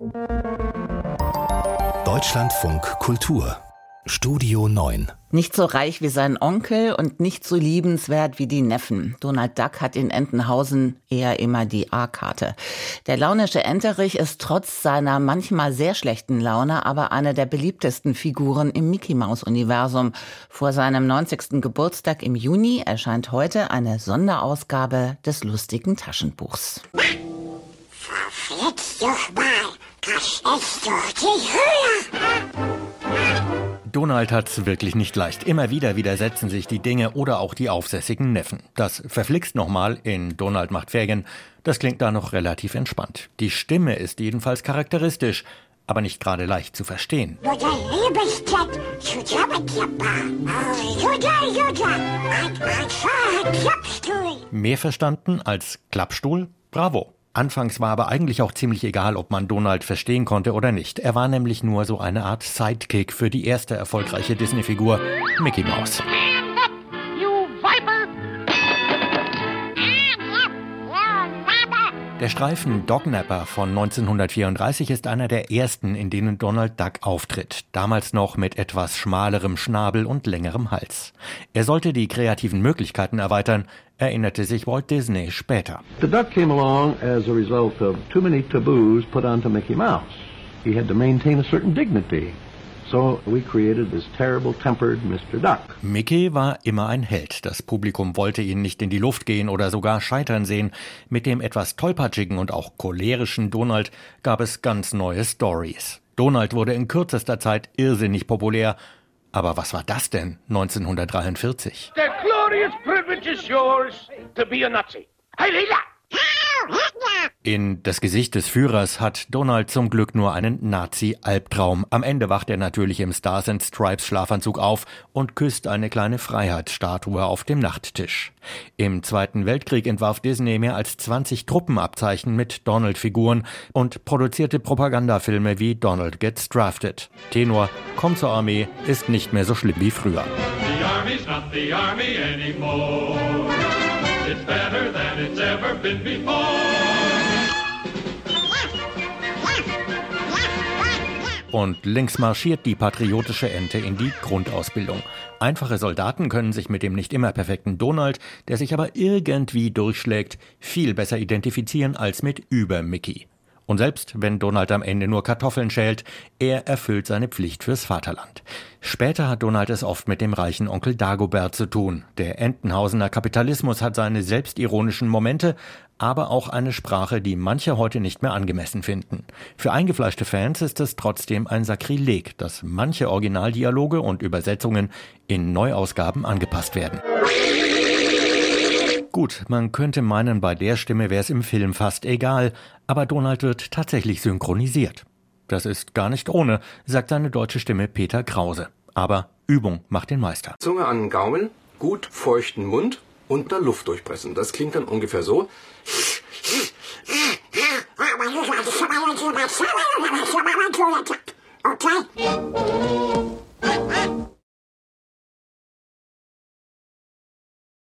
Deutschlandfunk Kultur Studio 9. Nicht so reich wie sein Onkel und nicht so liebenswert wie die Neffen. Donald Duck hat in Entenhausen eher immer die A-Karte. Der launische Enterich ist trotz seiner manchmal sehr schlechten Laune aber eine der beliebtesten Figuren im Mickey-Maus-Universum. Vor seinem 90. Geburtstag im Juni erscheint heute eine Sonderausgabe des lustigen Taschenbuchs. Verflixt doch mal, das ist doch die Höhe! Donald hat's wirklich nicht leicht. Immer wieder widersetzen sich die Dinge oder auch die aufsässigen Neffen. Das verflixt nochmal in Donald macht Ferien, das klingt da noch relativ entspannt. Die Stimme ist jedenfalls charakteristisch, aber nicht gerade leicht zu verstehen. Mehr verstanden als Klappstuhl? Bravo! Anfangs war aber eigentlich auch ziemlich egal, ob man Donald verstehen konnte oder nicht. Er war nämlich nur so eine Art Sidekick für die erste erfolgreiche Disney-Figur, Mickey Mouse. Der Streifen Dognapper von 1934 ist einer der ersten, in denen Donald Duck auftritt. Damals noch mit etwas schmalerem Schnabel und längerem Hals. Er sollte die kreativen Möglichkeiten erweitern, erinnerte sich Walt Disney später. The Duck came along as a result of too many taboos put onto Mickey Mouse. He had to maintain a certain dignity. So we created this terrible-tempered Mr. Duck. Mickey war immer ein Held. Das Publikum wollte ihn nicht in die Luft gehen oder sogar scheitern sehen. Mit dem etwas tollpatschigen und auch cholerischen Donald gab es ganz neue Stories. Donald wurde in kürzester Zeit irrsinnig populär. Aber was war das denn 1943? The glorious privilege is yours to be a Nazi. Heil Hitler! In Das Gesicht des Führers hat Donald zum Glück nur einen Nazi-Albtraum. Am Ende wacht er natürlich im Stars and Stripes Schlafanzug auf und küsst eine kleine Freiheitsstatue auf dem Nachttisch. Im Zweiten Weltkrieg entwarf Disney mehr als 20 Truppenabzeichen mit Donald-Figuren und produzierte Propagandafilme wie Donald Gets Drafted. Tenor, komm zur Armee, ist nicht mehr so schlimm wie früher. The Army's not the Army anymore. It's better than it's ever been before. Und links marschiert die patriotische Ente in die Grundausbildung. Einfache Soldaten können sich mit dem nicht immer perfekten Donald, der sich aber irgendwie durchschlägt, viel besser identifizieren als mit Über-Mickey. Und selbst wenn Donald am Ende nur Kartoffeln schält, er erfüllt seine Pflicht fürs Vaterland. Später hat Donald es oft mit dem reichen Onkel Dagobert zu tun. Der Entenhausener Kapitalismus hat seine selbstironischen Momente, aber auch eine Sprache, die manche heute nicht mehr angemessen finden. Für eingefleischte Fans ist es trotzdem ein Sakrileg, dass manche Originaldialoge und Übersetzungen in Neuausgaben angepasst werden. Gut, man könnte meinen, bei der Stimme wäre es im Film fast egal, aber Donald wird tatsächlich synchronisiert. Das ist gar nicht ohne, sagt seine deutsche Stimme Peter Krause. Aber Übung macht den Meister. Zunge an den Gaumen, gut feuchten Mund und da Luft durchpressen. Das klingt dann ungefähr so. Okay.